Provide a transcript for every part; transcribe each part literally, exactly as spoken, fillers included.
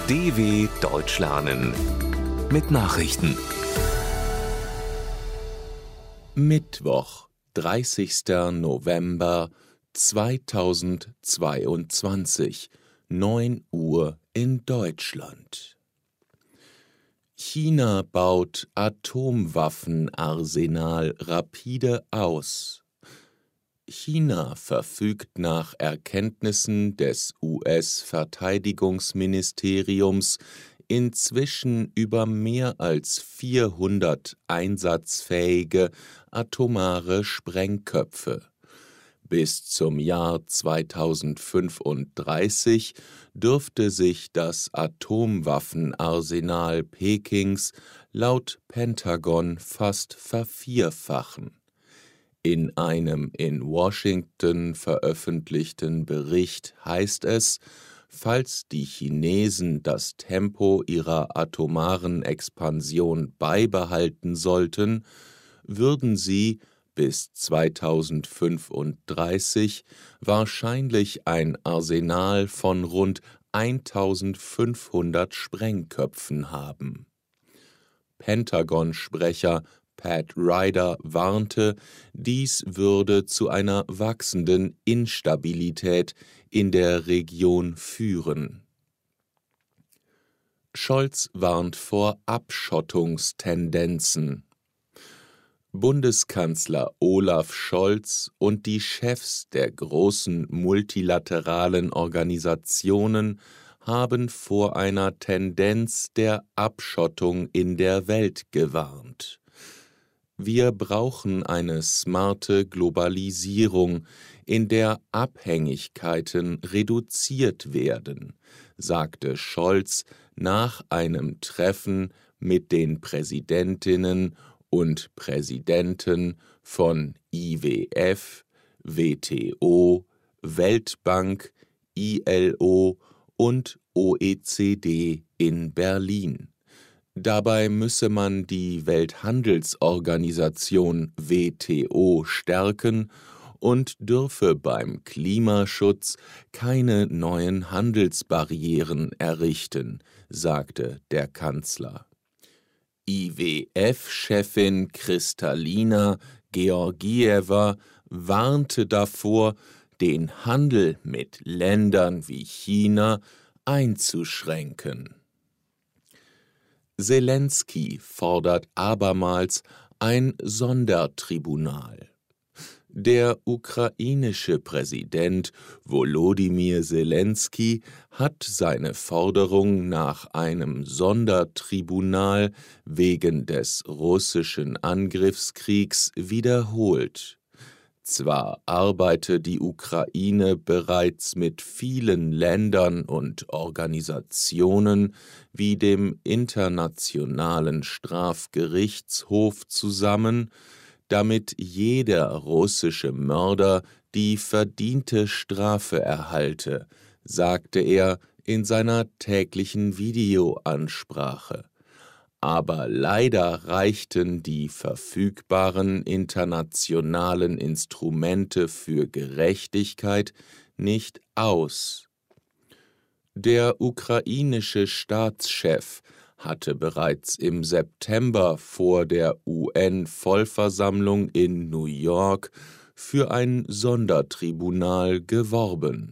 D W Deutsch lernen mit Nachrichten. Mittwoch, dreißigster November zweitausendzweiundzwanzig, neun Uhr in Deutschland. China baut Atomwaffenarsenal rapide aus. China verfügt nach Erkenntnissen des U S-Verteidigungsministeriums inzwischen über mehr als vierhundert einsatzfähige atomare Sprengköpfe. Bis zum Jahr zweitausendfünfunddreißig dürfte sich das Atomwaffenarsenal Pekings laut Pentagon fast vervierfachen. In einem in Washington veröffentlichten Bericht heißt es, falls die Chinesen das Tempo ihrer atomaren Expansion beibehalten sollten, würden sie bis zweitausendfünfunddreißig wahrscheinlich ein Arsenal von rund eintausendfünfhundert Sprengköpfen haben. Pentagon-Sprecher Pat Ryder warnte, dies würde zu einer wachsenden Instabilität in der Region führen. Scholz warnt vor Abschottungstendenzen. Bundeskanzler Olaf Scholz und die Chefs der großen multilateralen Organisationen haben vor einer Tendenz der Abschottung in der Welt gewarnt. Wir brauchen eine smarte Globalisierung, in der Abhängigkeiten reduziert werden, sagte Scholz nach einem Treffen mit den Präsidentinnen und Präsidenten von I W F, W T O, Weltbank, I L O und O E C D in Berlin. Dabei müsse man die Welthandelsorganisation W T O stärken und dürfe beim Klimaschutz keine neuen Handelsbarrieren errichten, sagte der Kanzler. I W F-Chefin Kristalina Georgieva warnte davor, den Handel mit Ländern wie China einzuschränken. Selenskyj fordert abermals ein Sondertribunal. Der ukrainische Präsident Volodymyr Selenskyj hat seine Forderung nach einem Sondertribunal wegen des russischen Angriffskriegs wiederholt. Zwar arbeite die Ukraine bereits mit vielen Ländern und Organisationen wie dem Internationalen Strafgerichtshof zusammen, damit jeder russische Mörder die verdiente Strafe erhalte, sagte er in seiner täglichen Videoansprache. Aber leider reichten die verfügbaren internationalen Instrumente für Gerechtigkeit nicht aus. Der ukrainische Staatschef hatte bereits im September vor der U N-Vollversammlung in New York für ein Sondertribunal geworben.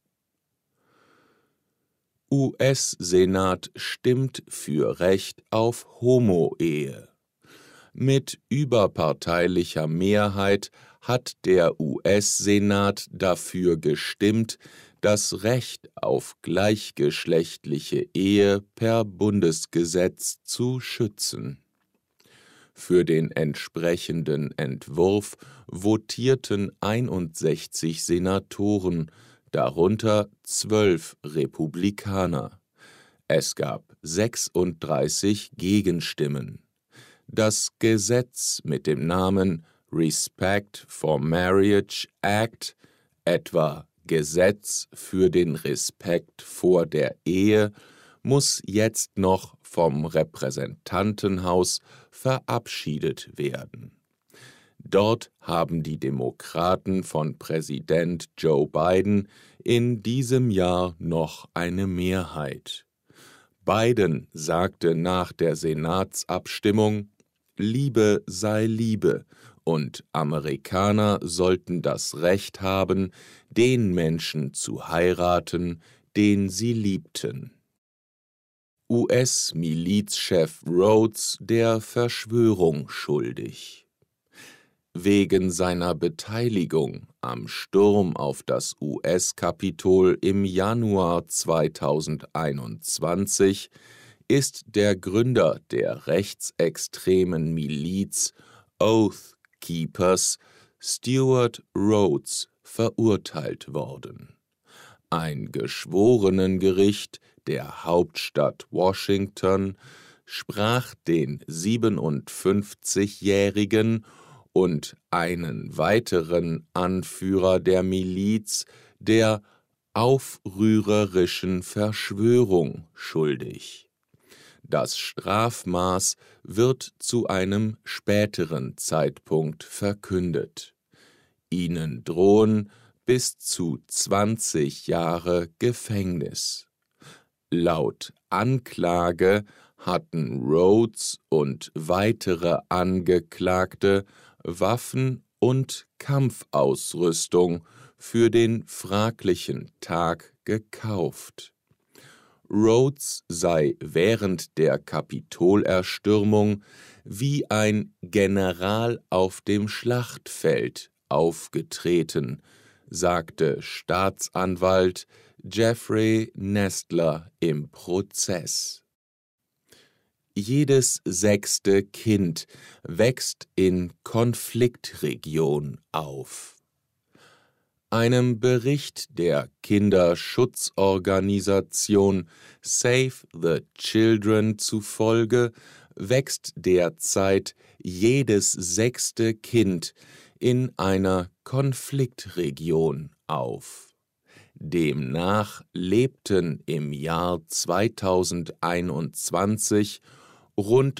U S-Senat stimmt für Recht auf Homo-Ehe. Mit überparteilicher Mehrheit hat der U S-Senat dafür gestimmt, das Recht auf gleichgeschlechtliche Ehe per Bundesgesetz zu schützen. Für den entsprechenden Entwurf votierten einundsechzig Senatoren, darunter zwölf Republikaner. Es gab sechsunddreißig Gegenstimmen. Das Gesetz mit dem Namen Respect for Marriage Act, etwa Gesetz für den Respekt vor der Ehe, muss jetzt noch vom Repräsentantenhaus verabschiedet werden. Dort haben die Demokraten von Präsident Joe Biden in diesem Jahr noch eine Mehrheit. Biden sagte nach der Senatsabstimmung: Liebe sei Liebe, und Amerikaner sollten das Recht haben, den Menschen zu heiraten, den sie liebten. U S-Milizchef Rhodes der Verschwörung schuldig. Wegen seiner Beteiligung am Sturm auf das U S-Kapitol im Januar zweitausendeinundzwanzig ist der Gründer der rechtsextremen Miliz Oath Keepers, Stewart Rhodes, verurteilt worden. Ein Geschworenengericht der Hauptstadt Washington sprach den siebenundfünfzigjährigen und einen weiteren Anführer der Miliz der aufrührerischen Verschwörung schuldig. Das Strafmaß wird zu einem späteren Zeitpunkt verkündet. Ihnen drohen bis zu zwanzig Jahre Gefängnis. Laut Anklage hatten Rhodes und weitere Angeklagte Waffen und Kampfausrüstung für den fraglichen Tag gekauft. Rhodes sei während der Kapitolerstürmung wie ein General auf dem Schlachtfeld aufgetreten, sagte Staatsanwalt Jeffrey Nestler im Prozess. Jedes sechste Kind wächst in Konfliktregion auf. Einem Bericht der Kinderschutzorganisation Save the Children zufolge wächst derzeit jedes sechste Kind in einer Konfliktregion auf. Demnach lebten im Jahr zweitausendeinundzwanzig rund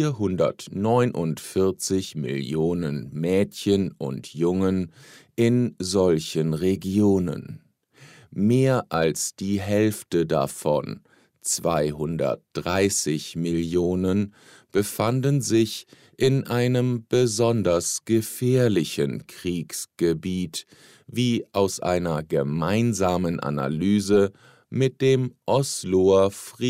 vierhundertneunundvierzig Millionen Mädchen und Jungen in solchen Regionen. Mehr als die Hälfte davon, zweihundertdreißig Millionen, befanden sich in einem besonders gefährlichen Kriegsgebiet, wie aus einer gemeinsamen Analyse mit dem Osloer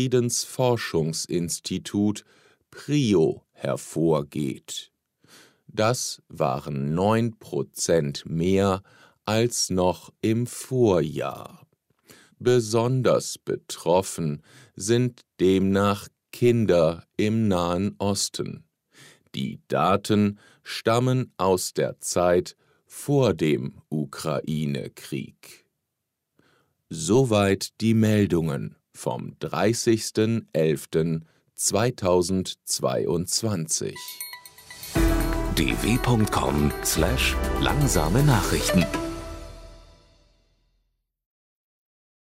Friedensforschungsinstitut P R I O hervorgeht. Das waren neun Prozent mehr als noch im Vorjahr. Besonders betroffen sind demnach Kinder im Nahen Osten. Die Daten stammen aus der Zeit vor dem Ukraine-Krieg. Soweit die Meldungen vom dreißigsten elften zweitausendzweiundzwanzig. d w punkt com slash langsame Nachrichten